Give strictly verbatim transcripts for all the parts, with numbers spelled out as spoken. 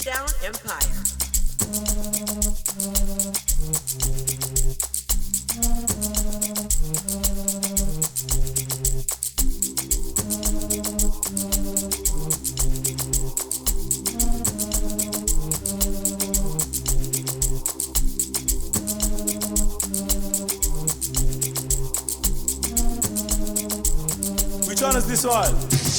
Down Empire. Which one is this one?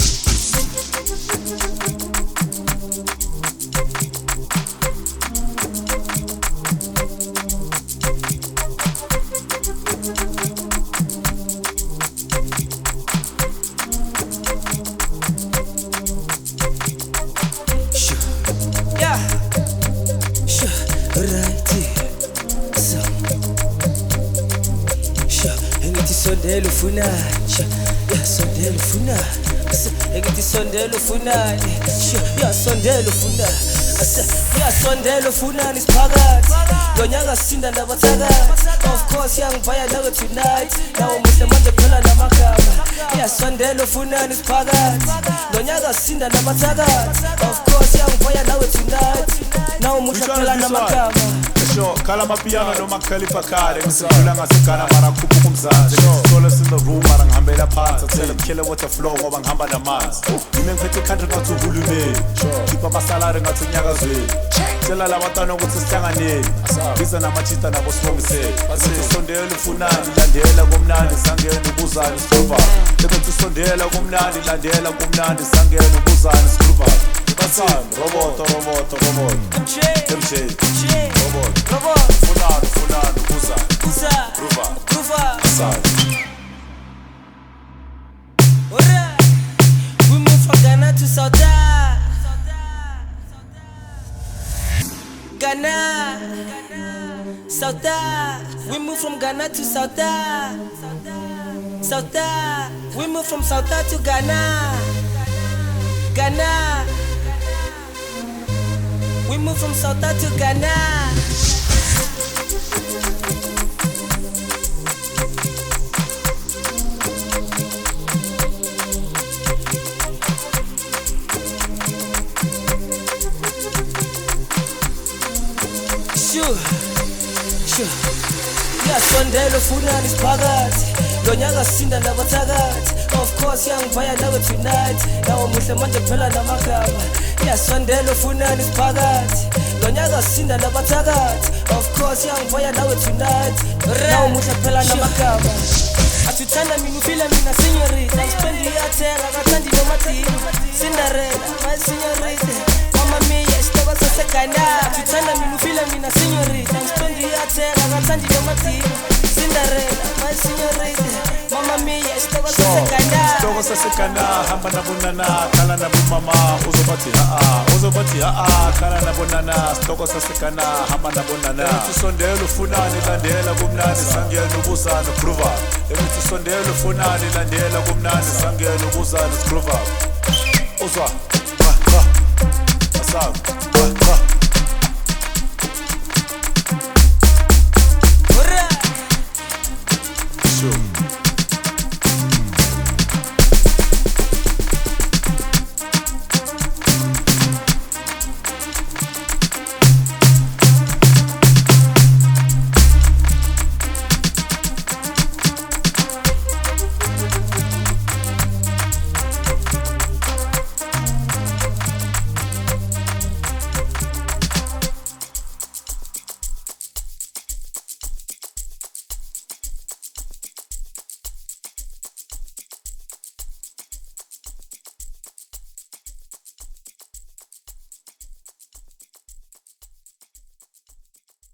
Sondelo funa, ya sondelo funa, engithi sondelo funa, ya sondelo funa, ya sondelo funa isiphakathi, lonyaka sinda nabathakathi, of course yangivaya nawe tonight, nawo muhle manje phela namagama, ya sondelo funa isiphakathi, lonyaka sinda nabathakathi, of course yangivaya nawe tonight, nawo muhle phela namagama. Sure, kala mapiano noma khalifa kare ngisidlula ngasigana mara khuphuka umzansi solo in the room mara ngihambela phansi tell them killer with the flow ngoba ngihamba namanzi mina ngiphethe country ngathi uhulumeni khipha abasalari ngathi unyakazweni tshela labatana ukuthi sihlanganeni biza namachita nabo sibongisele asithi sondela ufunani landela komnandi sangena ubuzani sikhupha sebethi sondela komnandi landela komnandi sangena ubuzani sikhupha Basand, robot, robot, robot. M J, M J, robot, robot. Fulano, fulano, uza, uza, gruva, gruva. Basand. Alright, we move from Ghana to South Africa. Ghana, South Africa. We move from Ghana to South Africa. South Africa. We move from South Africa to Ghana. Ghana. We move from South Africa to Ghana. Sure, sure. Ya sondelo funa isiphakathi, lonyaka sinda nabathakathi. Of course yangivaya nawe tonight, nawo muhle manje phela namagama. Ya sondelo funa isiphakathi, lonyaka sinda nabathakathi. Of course yangivaya nawe tonight, nawo muhle phela namagama. Atuthanda mina ufila mina señorita, ngispendi yathela kathandi noma thini. Cinderella, my señorita, mama mia isitoko saseGhana. Atuthanda mina ufila mina señorita, ngispendi yathela kathandi noma thini. Cinderella, my señorita, mama mia isitoko saseGhana. Isitoko saseGhana, hamba nabonana, khala nabomama, uzobathi ha uzobathi ha khala nabonana, isitoko saseGhana, hamba nabonana. Ethi sondela ufunani landela kumnandi sangena ubuzana groove. Ethi sondela ufunani landela kumnandi sangena ubuzana groove. Uzwa